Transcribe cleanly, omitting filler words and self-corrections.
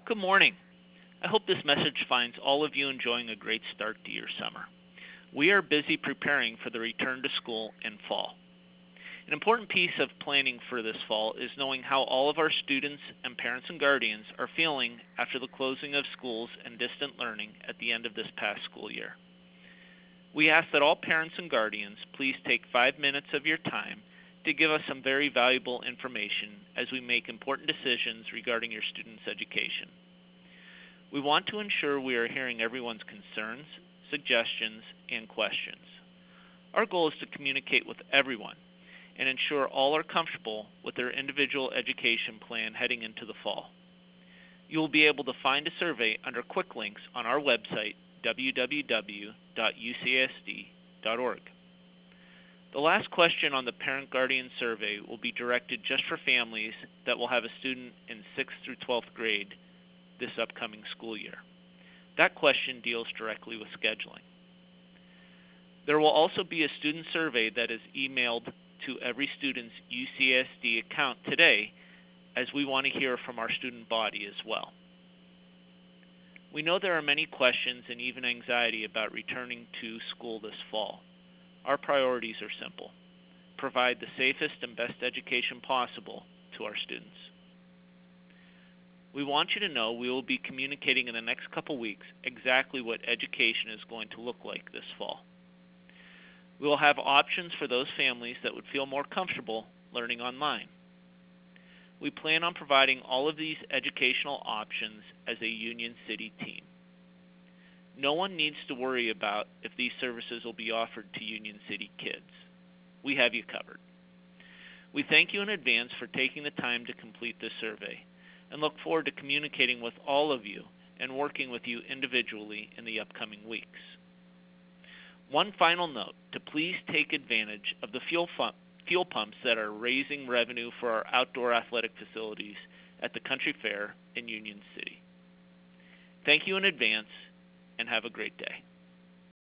Good morning. I hope this message finds all of you enjoying a great start to your summer. We are busy preparing for the return to school in fall. An important piece of planning for this fall is knowing how all of our students and parents and guardians are feeling after the closing of schools and distant learning at the end of this past school year. We ask that all parents and guardians please take 5 minutes of your time to give us some very valuable information as we make important decisions regarding your students' education. We want to ensure we are hearing everyone's concerns, suggestions, and questions. Our goal is to communicate with everyone and ensure all are comfortable with their individual education plan heading into the fall. You will be able to find a survey under quick links on our website, www.ucsd.org. The last question on the Parent Guardian Survey will be directed just for families that will have a student in 6th through 12th grade this upcoming school year. That question deals directly with scheduling. There will also be a student survey that is emailed to every student's UCSD account today, as we want to hear from our student body as well. We know there are many questions and even anxiety about returning to school this fall. Our priorities are simple: provide the safest and best education possible to our students. We want you to know we will be communicating in the next couple weeks exactly what education is going to look like this fall. We will have options for those families that would feel more comfortable learning online. We plan on providing all of these educational options as a Union City team. No one needs to worry about if these services will be offered to Union City kids. We have you covered. We thank you in advance for taking the time to complete this survey and look forward to communicating with all of you and working with you individually in the upcoming weeks. One final note to please take advantage of the fuel pumps that are raising revenue for our outdoor athletic facilities at the Country Fair in Union City. Thank you in advance, and have a great day.